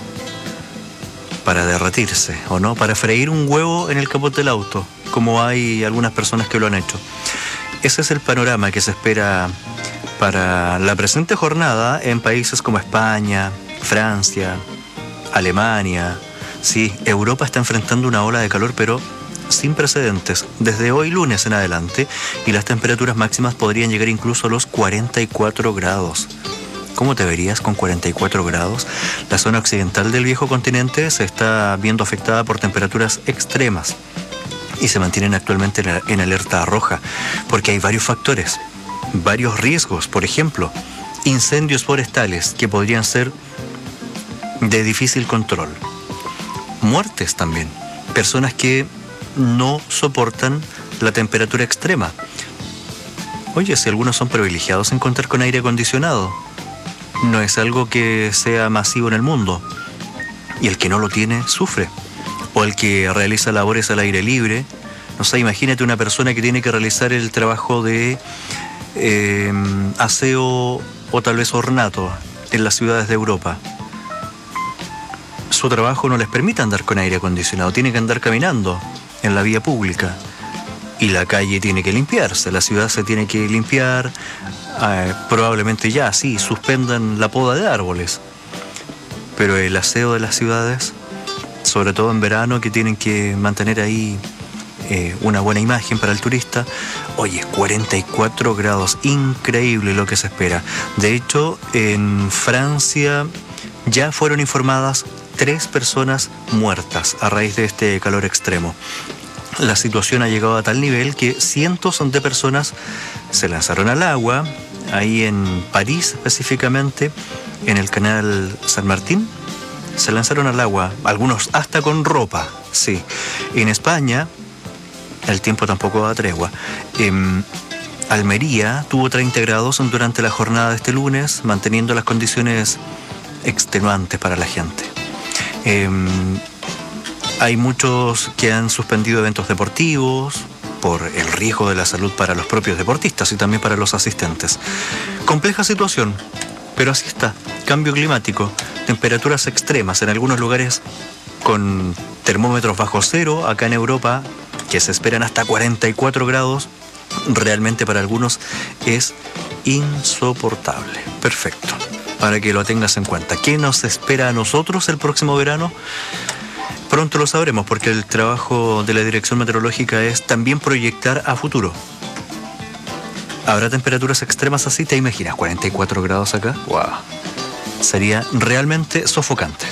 Para derretirse, ¿o no? Para freír un huevo en el capot del auto, como hay algunas personas que lo han hecho. Ese es el panorama que se espera para la presente jornada en países como España, Francia, Alemania. Sí, Europa está enfrentando una ola de calor, pero sin precedentes, desde hoy lunes en adelante, y las temperaturas máximas podrían llegar incluso a los cuarenta y cuatro grados. ¿Cómo te verías con cuarenta y cuatro grados? La zona occidental del viejo continente se está viendo afectada por temperaturas extremas y se mantienen actualmente en alerta roja, porque hay varios factores, varios riesgos. Por ejemplo, incendios forestales que podrían ser de difícil control, muertes también, personas que no soportan la temperatura extrema. Oye, si algunos son privilegiados en contar con aire acondicionado, no es algo que sea masivo en el mundo, y el que no lo tiene sufre. O el que realiza labores al aire libre. No sé, imagínate una persona que tiene que realizar el trabajo de eh, aseo o tal vez ornato en las ciudades de Europa. Su trabajo no les permite andar con aire acondicionado, tiene que andar caminando en la vía pública. y la calle tiene que limpiarse, la ciudad se tiene que limpiar, eh, probablemente ya, sí, suspendan la poda de árboles, pero el aseo de las ciudades, sobre todo en verano, que tienen que mantener ahí eh, una buena imagen para el turista. Oye, cuarenta y cuatro grados, increíble lo que se espera. De hecho, en Francia ya fueron informadas tres personas muertas a raíz de este calor extremo. La situación ha llegado a tal nivel que cientos de personas se lanzaron al agua, ahí en París específicamente, en el canal San Martín, se lanzaron al agua, algunos hasta con ropa, sí. En España, el tiempo tampoco da tregua. En Almería tuvo treinta grados durante la jornada de este lunes, manteniendo las condiciones extenuantes para la gente. Eh, Hay muchos que han suspendido eventos deportivos por el riesgo de la salud para los propios deportistas y también para los asistentes. Compleja situación, pero así está. Cambio climático, temperaturas extremas en algunos lugares con termómetros bajo cero. Acá en Europa, que se esperan hasta cuarenta y cuatro grados, realmente para algunos es insoportable. Perfecto, para que lo tengas en cuenta. ¿Qué nos espera a nosotros el próximo verano? Pronto lo sabremos, porque el trabajo de la Dirección Meteorológica es también proyectar a futuro. ¿Habrá temperaturas extremas así? ¿Te imaginas? ¿cuarenta y cuatro grados acá? ¡Wow! Sería realmente sofocante.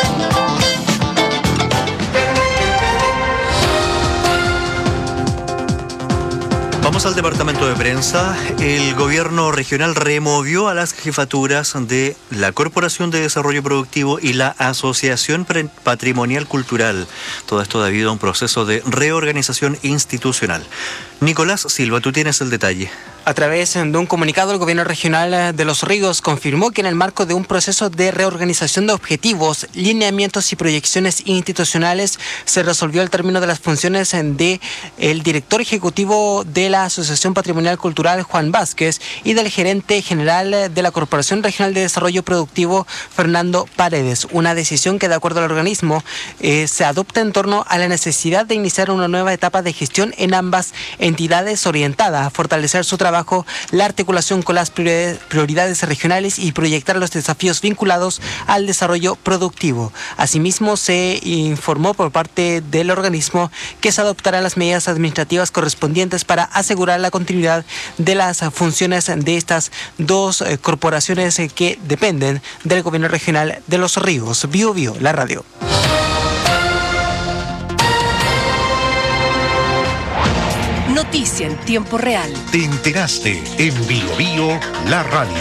Vamos al departamento de prensa. El gobierno regional removió a las jefaturas de la Corporación de Desarrollo Productivo y la Asociación Patrimonial Cultural. Todo esto debido a un proceso de reorganización institucional. Nicolás Silva, tú tienes el detalle. A través de un comunicado, el gobierno regional de Los Ríos confirmó que en el marco de un proceso de reorganización de objetivos, lineamientos y proyecciones institucionales se resolvió el término de las funciones de el director ejecutivo de la Asociación Patrimonial Cultural, Juan Vázquez, y del gerente general de la Corporación Regional de Desarrollo Productivo, Fernando Paredes. Una decisión que, de acuerdo al organismo, eh, se adopta en torno a la necesidad de iniciar una nueva etapa de gestión en ambas entidades, orientada a fortalecer su trabajo, la articulación con las prioridades regionales y proyectar los desafíos vinculados al desarrollo productivo. Asimismo, se informó por parte del organismo que se adoptarán las medidas administrativas correspondientes para asegurar la continuidad de las funciones de estas dos eh, corporaciones eh, que dependen del gobierno regional de Los Ríos. Bio Bio, la radio. Noticia en tiempo real. Te enteraste en Bio Bio, la radio.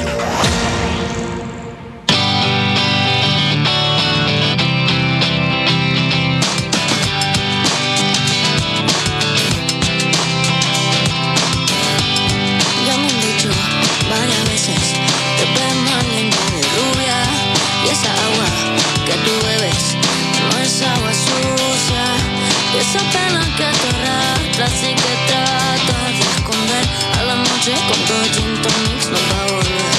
Ya me han dicho varias veces que ves más linda de rubia, y esa agua que tú bebes no es agua sucia, y esa pena que te arrastras y que tratas de esconder a la noche con dos gin tonics no va a volver.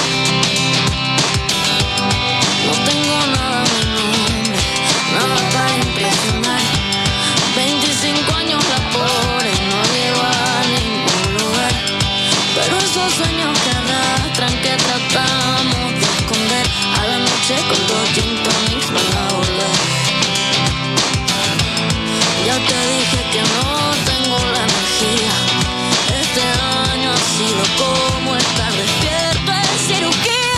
No tengo nada a mi nombre, nada para impresionar. veinticinco años la pobre no lleva a ningún lugar, pero esos sueños que arrastran, que tratamos de esconder a la noche con dos gin tonics van a volver. Ya te dije que no tengo la energía. Este año ha sido como estar despierto en cirugía.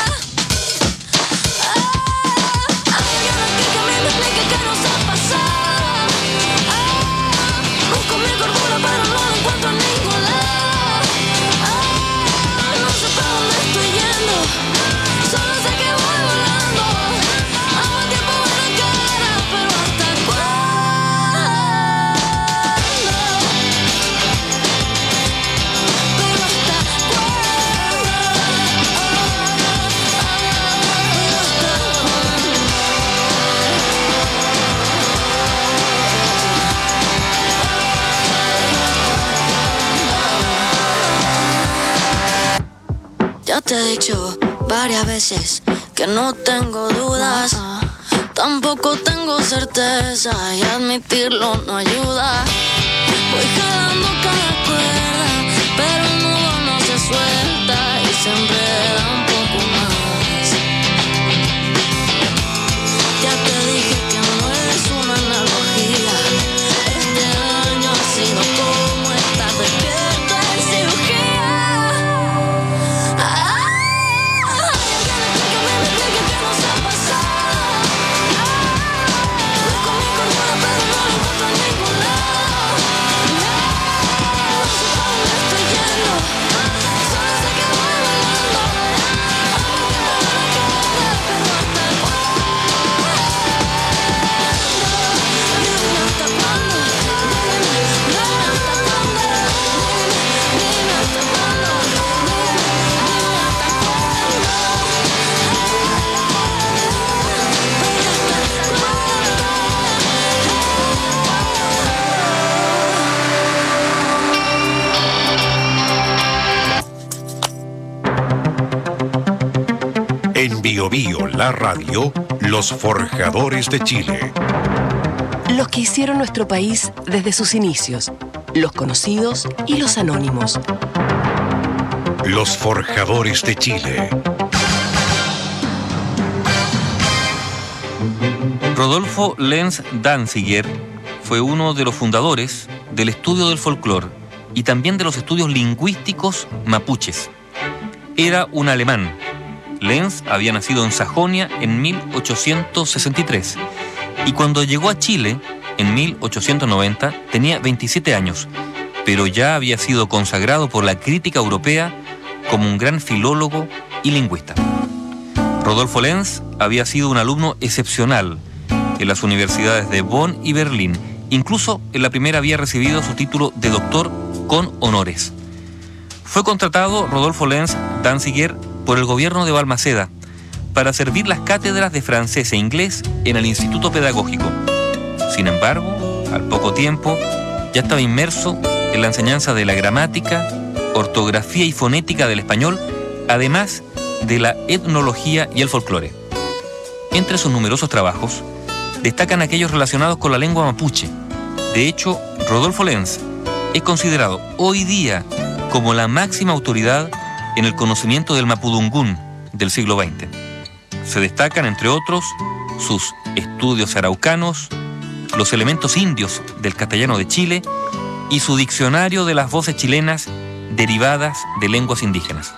Ah, alguien aquí que me explique qué nos ha pasado. Ah, busco mi cordura pero no la encuentro en ningún lado. Ah, no sé para dónde estoy yendo, solo sé que voy volando. Hago el tiempo en la cara, pero hasta cuándo. Ya te he dicho varias veces que no tengo dudas, tampoco tengo certeza y admitirlo no ayuda. Voy jalando cada Bio Bio, la radio, los forjadores de Chile. Los que hicieron nuestro país desde sus inicios, los conocidos y los anónimos. Los forjadores de Chile. Rodolfo Lenz Danziger fue uno de los fundadores del estudio del folclore y también de los estudios lingüísticos mapuches. Era un alemán. Lenz había nacido en Sajonia en mil ochocientos sesenta y tres y cuando llegó a Chile en mil ochocientos noventa tenía veintisiete años, pero ya había sido consagrado por la crítica europea como un gran filólogo y lingüista. Rodolfo Lenz había sido un alumno excepcional en las universidades de Bonn y Berlín. Incluso en la primera había recibido su título de doctor con honores. Fue contratado Rodolfo Lenz Danziger por el gobierno de Balmaceda para servir las cátedras de francés e inglés en el Instituto Pedagógico. Sin embargo, al poco tiempo, ya estaba inmerso en la enseñanza de la gramática, ortografía y fonética del español, además de la etnología y el folclore. Entre sus numerosos trabajos, destacan aquellos relacionados con la lengua mapuche. De hecho, Rodolfo Lenz es considerado hoy día como la máxima autoridad en el conocimiento del mapudungún del siglo veinte. Se destacan, entre otros, sus estudios araucanos, los elementos indios del castellano de Chile y su diccionario de las voces chilenas derivadas de lenguas indígenas.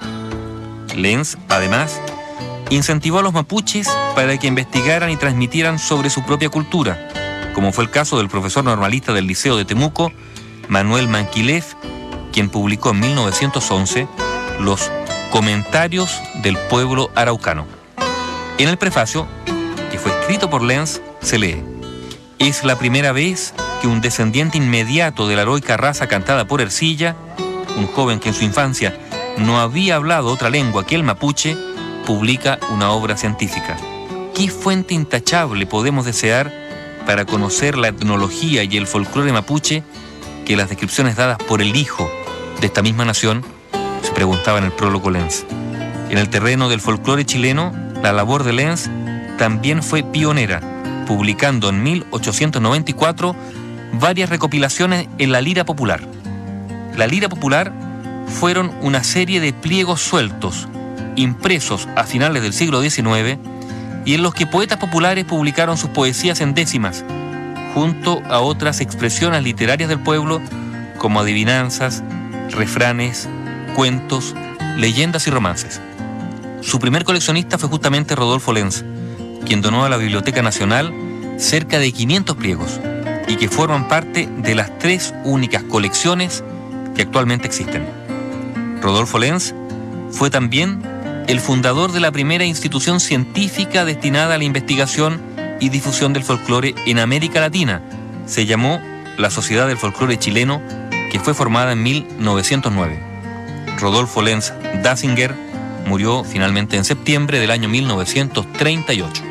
Lenz, además, incentivó a los mapuches para que investigaran y transmitieran sobre su propia cultura, como fue el caso del profesor normalista del Liceo de Temuco, Manuel Manquilef, quien publicó en mil novecientos once los Comentarios del Pueblo Araucano. En el prefacio, que fue escrito por Lenz, se lee: es la primera vez que un descendiente inmediato de la heroica raza cantada por Ercilla, un joven que en su infancia no había hablado otra lengua que el mapuche, publica una obra científica. ¿Qué fuente intachable podemos desear para conocer la etnología y el folclore mapuche que las descripciones dadas por el hijo de esta misma nación? Se preguntaba en el prólogo Lenz. En el terreno del folclore chileno, la labor de Lenz también fue pionera, publicando en mil ochocientos noventa y cuatro varias recopilaciones en la lira popular. La lira popular fueron una serie de pliegos sueltos, impresos a finales del siglo diecinueve, y en los que poetas populares publicaron sus poesías en décimas, junto a otras expresiones literarias del pueblo, como adivinanzas, refranes, cuentos, leyendas y romances. Su primer coleccionista fue justamente Rodolfo Lenz, quien donó a la Biblioteca Nacional cerca de quinientos pliegos, y que forman parte de las tres únicas colecciones que actualmente existen. Rodolfo Lenz fue también el fundador de la primera institución científica destinada a la investigación y difusión del folclore en América Latina. Se llamó la Sociedad del Folclore Chileno, que fue formada en mil novecientos nueve. Rodolfo Lenz Danziger murió finalmente en septiembre del año mil novecientos treinta y ocho.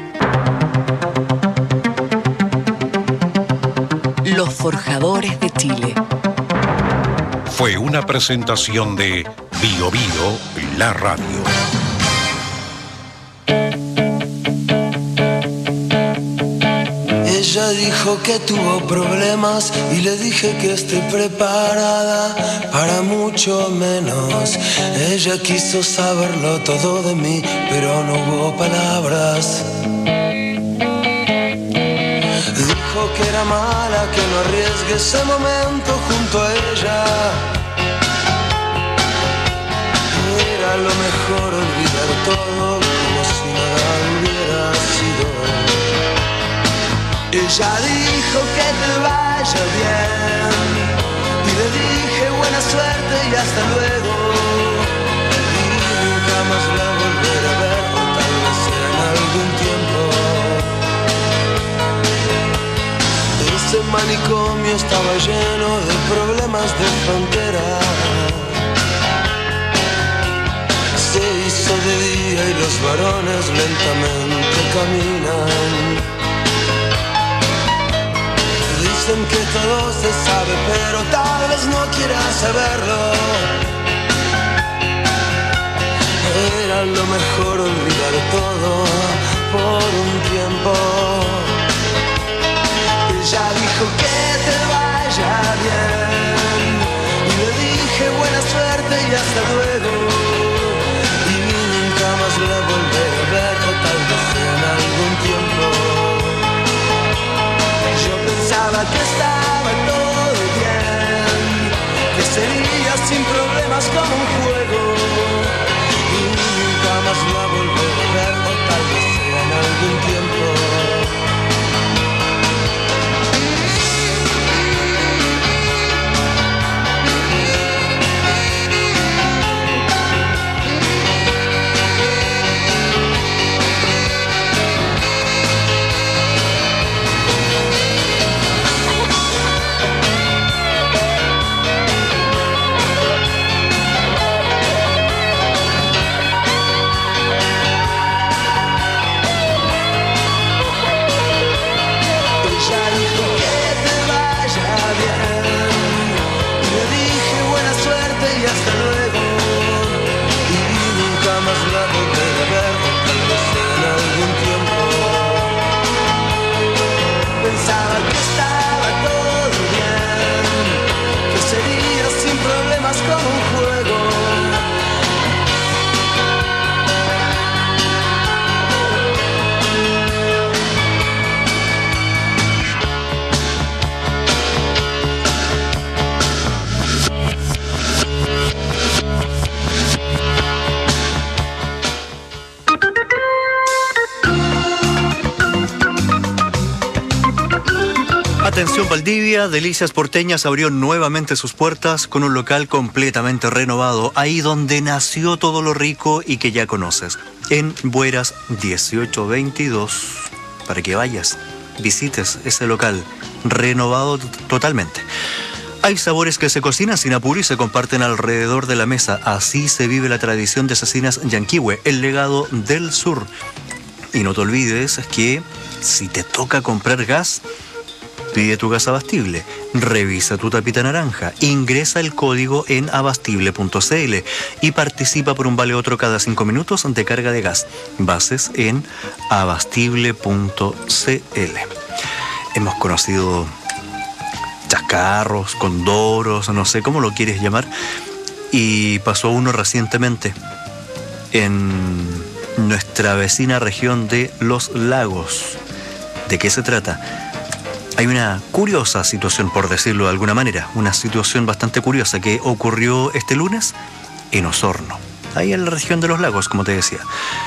Los forjadores de Chile. Fue una presentación de Bio Bio, la radio. Ella dijo que tuvo problemas y le dije que estoy preparada para mucho menos. Ella quiso saberlo todo de mí, pero no hubo palabras. Dijo que era mala, que no arriesgue ese momento junto a ella. Era lo mejor olvidar todo como si nada hubiera sido. Ella dijo que te vaya bien y le dije buena suerte y hasta luego. Y nunca más la volveré a ver, o tal vez en algún tiempo. Ese manicomio estaba lleno de problemas de frontera. Se hizo de día y los varones lentamente caminan. Dicen que todo se sabe, pero tal vez no quieras saberlo. Era lo mejor olvidar todo por un tiempo. Ella dijo que te vaya bien y le dije buena suerte y hasta luego. Y nunca más la volveré a ver, o tal vez en algún tiempo. Yo pensaba que estaba todo bien, que sería sin problemas como un juego. Y nunca más la volveré a ver, o tal vez sea en algún tiempo. Atención Valdivia, Delicias Porteñas abrió nuevamente sus puertas con un local completamente renovado, ahí donde nació todo lo rico y que ya conoces, en Bueras dieciocho veintidós, para que vayas, visites ese local renovado t- totalmente. Hay sabores que se cocinan sin apuro y se comparten alrededor de la mesa, así se vive la tradición de Cecinas Yanquihue, el legado del sur. Y no te olvides que si te toca comprar gas, pide tu gas Abastible, revisa tu tapita naranja, ingresa el código en abastible punto c l y participa por un vale otro cada cinco minutos de carga de gas. Bases en abastible punto c l. Hemos conocido chascarros, condoros, no sé cómo lo quieres llamar, y pasó uno recientemente en nuestra vecina región de Los Lagos. ¿De qué se trata? Hay una curiosa situación, por decirlo de alguna manera, una situación bastante curiosa que ocurrió este lunes en Osorno, ahí en la región de Los Lagos, como te decía,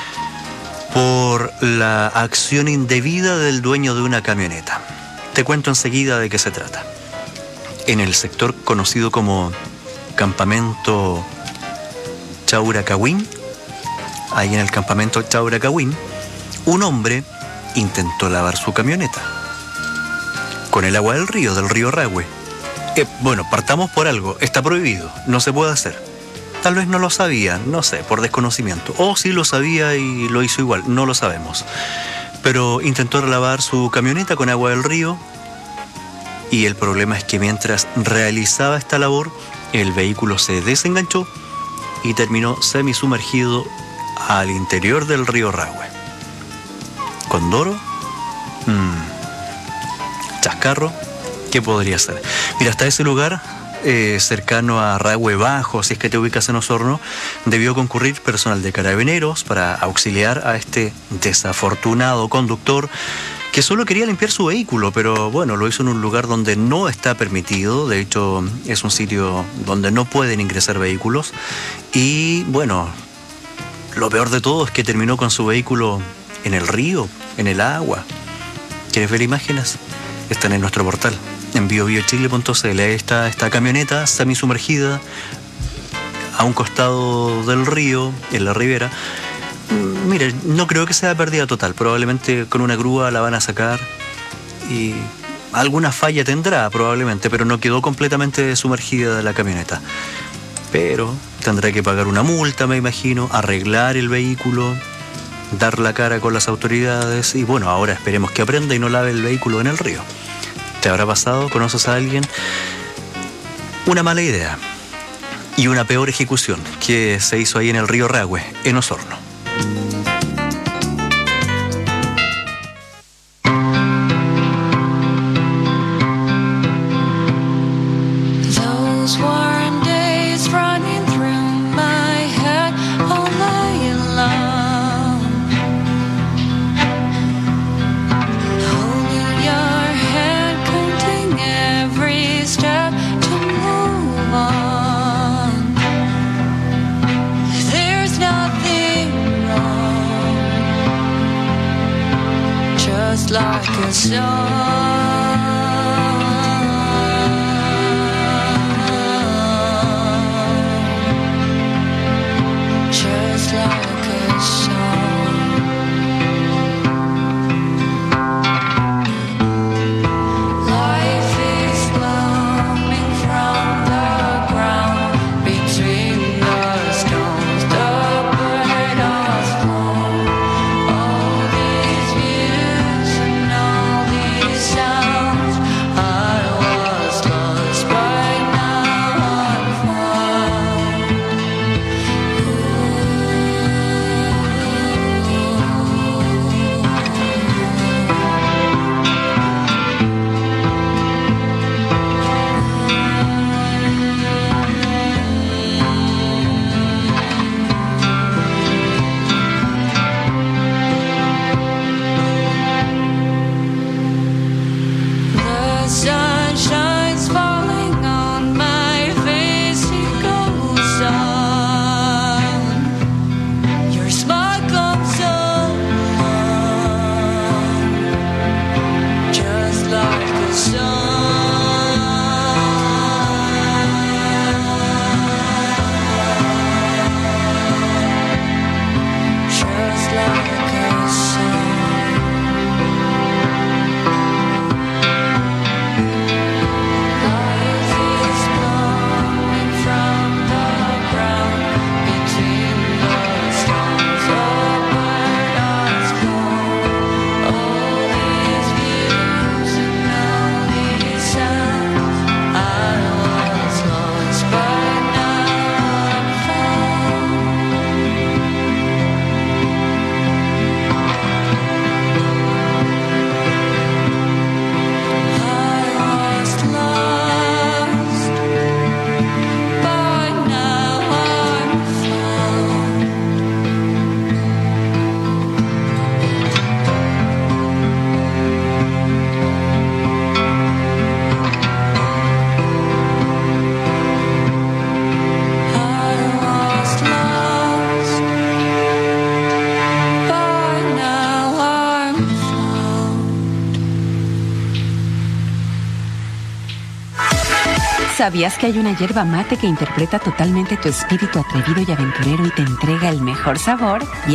por la acción indebida del dueño de una camioneta. Te cuento enseguida de qué se trata. En el sector conocido como Campamento Chauracahuín, ahí en el Campamento Chauracahuín, un hombre intentó lavar su camioneta con el agua del río, del río Rahue. Eh, bueno, partamos por algo, está prohibido, no se puede hacer. Tal vez no lo sabía, no sé, por desconocimiento. O sí lo sabía y lo hizo igual, no lo sabemos. Pero intentó lavar su camioneta con agua del río y el problema es que mientras realizaba esta labor, el vehículo se desenganchó y terminó semisumergido al interior del río Rahue. ¿Condoro? Mmm... ¿Chascarro? ¿Qué podría ser? Mira, hasta ese lugar, eh, cercano a Rahue Bajo, si es que te ubicas en Osorno, debió concurrir personal de carabineros para auxiliar a este desafortunado conductor que solo quería limpiar su vehículo, pero bueno, lo hizo en un lugar donde no está permitido. De hecho, es un sitio donde no pueden ingresar vehículos y bueno, lo peor de todo es que terminó con su vehículo en el río, en el agua. ¿Quieres ver imágenes? Están en nuestro portal, en bio bio chile punto c l. Ahí está esta camioneta semisumergida a un costado del río, en la ribera. Mire, no creo que sea pérdida total. Probablemente con una grúa la van a sacar y alguna falla tendrá probablemente, pero no quedó completamente sumergida de la camioneta. Pero tendrá que pagar una multa, me imagino, arreglar el vehículo, dar la cara con las autoridades y bueno, ahora esperemos que aprenda y no lave el vehículo en el río. ¿Te habrá pasado? ¿Conoces a alguien? Una mala idea y una peor ejecución que se hizo ahí en el río Rahue, en Osorno. Just like a song. Life is blooming from the ground between the stones. The bird has flown. All these views and all these sounds. I was lost, but now I'm found. The sun shines falling on my face. It goes on. Your smile comes on, just like the sun. Just like a sun. Life is blooming from the ground between the stones. A bird has flown. All these views and all these sounds. I was lost, but now I'm found. I was lost, but now I'm found. I was lost, but now I'm found. ¿Sabías que hay una hierba mate que interpreta totalmente tu espíritu atrevido y aventurero y te entrega el mejor sabor?